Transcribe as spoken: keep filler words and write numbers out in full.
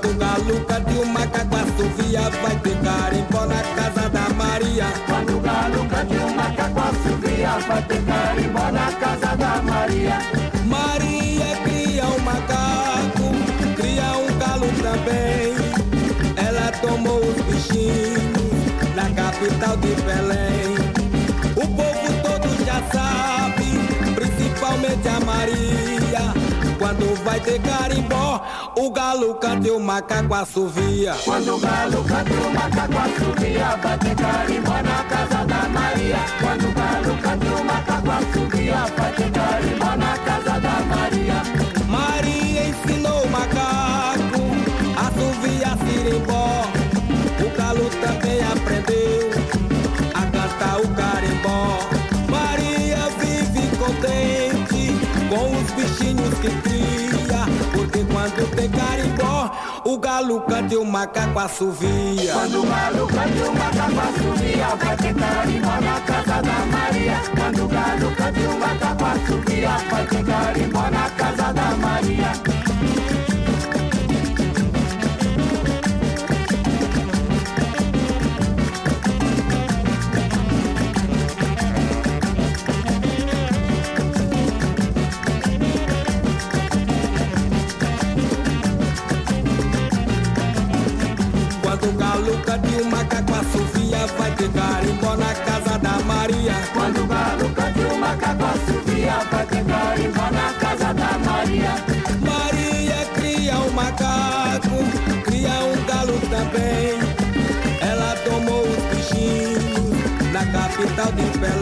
Quando o galo canta e o macaco assovia, vai ter carimbó na casa da Maria. Quando o galo canta e o macaco assovia, vai ter carimbó na casa da Maria. Maria cria um macaco, cria um galo também. Ela tomou os bichinhos na capital de Belém. O povo todo já sabe, principalmente a Maria. Quando vai ter carimbó, o galo canta e o macaco assovia. Quando o galo canta e o macaco assovia, vai ter carimbó na casa da Maria. Quando o galo canta e o macaco assovia, vai ter carimbó na casa da Maria. Maria ensinou o macaco a assoviar sirimbó. O galo também aprendeu a cantar o carimbó. Maria vive contente com os bichinhos que cria, porque quando tem carimbó, o galo canta e o macaco assovia. Quando o galo canta e o macaco assovia, vai ter carimbó na